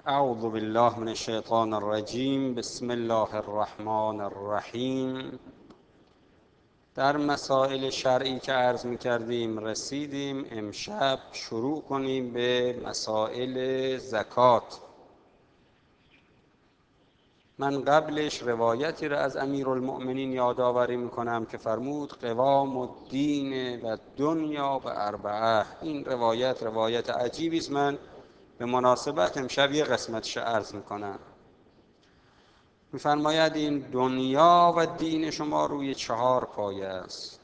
اعوذ بالله من الشیطان الرجیم. بسم الله الرحمن الرحیم. در مسائل شرعی که عرض می‌کردیم رسیدیم. امشب شروع کنیم به مسائل زکات. من قبلش روایتی را از امیرالمؤمنین یادآوری می‌کنم که فرمود قوام الدین و دنیا به اربعه. این روایت عجیبی است. من به مناسبت امشب یه قسمتش عرض می‌کنم. می‌فرماید این دنیا و دین شما روی 4 پایه است.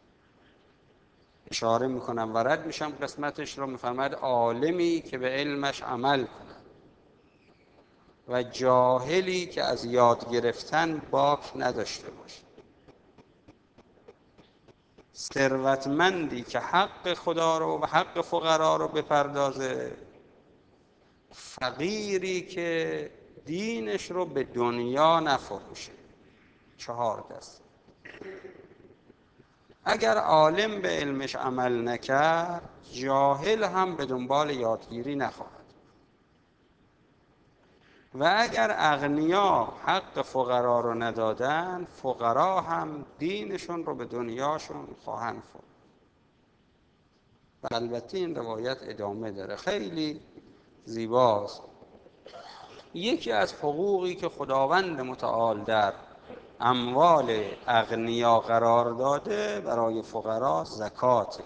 اشاره میکنم و رد میشم قسمتش رو. می‌فرماید عالمی که به علمش عمل کنه و جاهلی که از یاد گرفتن باک نداشته باشه، ثروتمندی که حق خدا رو و حق فقرا رو بپردازه، فقیری که دینش رو به دنیا نفروشه. 4 دست. اگر عالم به علمش عمل نکرد، جاهل هم به دنبال یادگیری نخواهد. و اگر اغنیا حق فقرا رو ندادن، فقرا هم دینشون رو به دنیاشون خواهند فروخت. و البته این روایت ادامه داره، خیلی زیباست. یکی از حقوقی که خداوند متعال در اموال اغنیا قرار داده برای فقرا زکاته.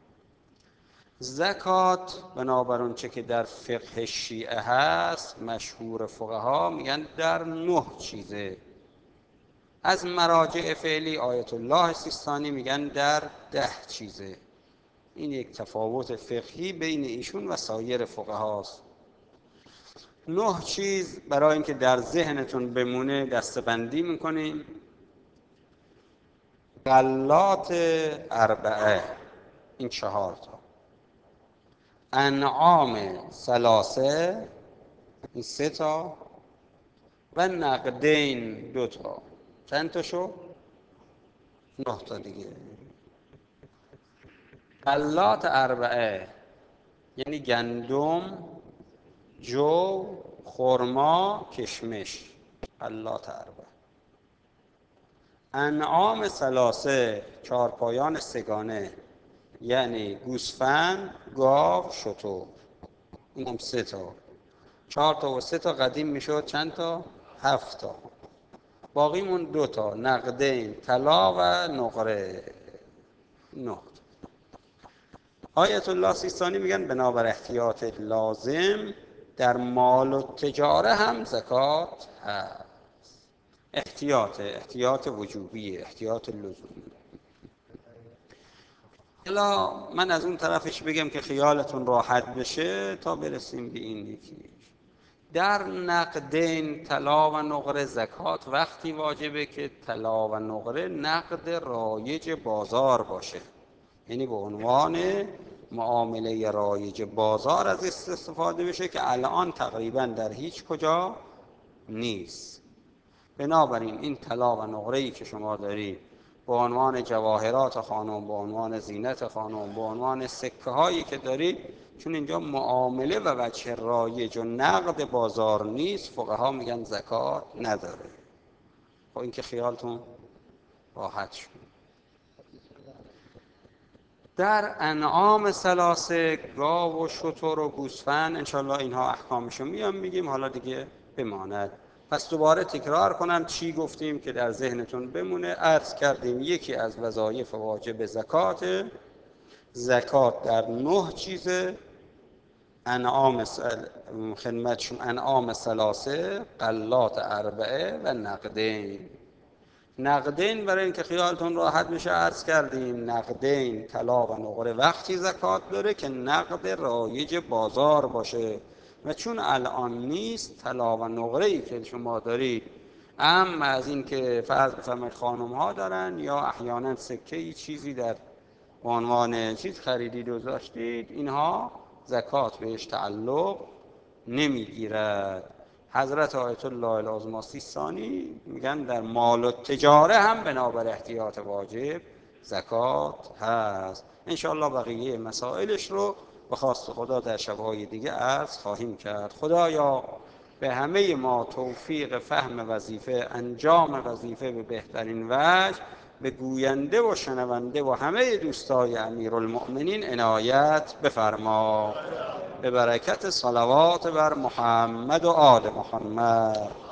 زکات بنابر اونچه که در فقه شیعه هست، مشهور فقها میگن در 9 چیزه. از مراجع فعلی آیت الله سیستانی میگن در 10 چیزه. این یک تفاوت فقهی بین ایشون و سایر فقهاست. 9 چیز برای اینکه در ذهنتون بمونه دسته‌بندی میکنیم. غلات اربعه، این 4 تا. انعام ثلاثه، این 3 تا. و نقدین 2 تا. چند تا شو؟ 9 تا دیگه. غلات اربعه یعنی گندم، جو، خرما، کشمش. غلات اربعه. انعام ثلاثه، 4 پایان سگانه، یعنی گوسفند، گاو، شتر. اینم 3 تا. 4 تا و 3 تا قدیم میشد چند تا؟ 7 تا. باقیمون 2 تا. نقدین، طلا و نقره. 9. آیت الله سیستانی میگن بنابر احتیاط لازم در مال و تجاره هم زکات هست. احتیاط وجوبیه، احتیاط لزومی. حالا من از اون طرفش بگم که خیالتون راحت بشه تا برسیم به این یکیش. در نقدین، طلا و نقره، زکات وقتی واجبه که طلا و نقره نقد رایج بازار باشه، یعنی به عنوان معامله رایج بازار از استفاده بشه که الان تقریبا در هیچ کجا نیست. بنابراین این طلا و نقره‌ای که شما دارید به عنوان جواهرات خانم، به عنوان زینت خانم، به عنوان سکه هایی که دارید، چون اینجا معامله و وجه رایج و نقد بازار نیست، فقها میگن زکات نداره. خب این که خیالتون راحت شد. در انعام ثلاثه، گاو و شتر و گوسفند، انشالله اینها احکامشو میگیم، حالا دیگه بماند. پس دوباره تکرار کنم چی گفتیم که در ذهنتون بمونه. عرض کردیم یکی از وظایف واجب زکات در 9 چیزه. خدمتشون انعام ثلاثه، غلات اربعه و نقدین. نقدین برای اینکه خیالتون راحت بشه عرض کردیم نقدین، طلا و نقره وقتی زکات داره که نقد رایج بازار باشه، و چون الان نیست، طلا و نقره‌ای که شما دارید، اما از این که فرض بفرمایید خانم ها دارن یا احیانا سکه‌ای چیزی در عنوان چیز خریدید و داشتید، اینها زکات بهش تعلق نمیگیرد. حضرت آیت الله العظمی سیستانی میگن در مال و تجاره هم بنابر احتیاط واجب زکات هست. انشاءالله بقیه مسائلش رو به خواست خدا در شب‌های دیگه عرض خواهیم کرد. خدایا به همه ما توفیق فهم وظیفه، انجام وظیفه به بهترین وجه، به گوینده و شنونده و همه دوستای امیرالمؤمنین عنایت بفرما. به برکت صلوات بر محمد و آل محمد.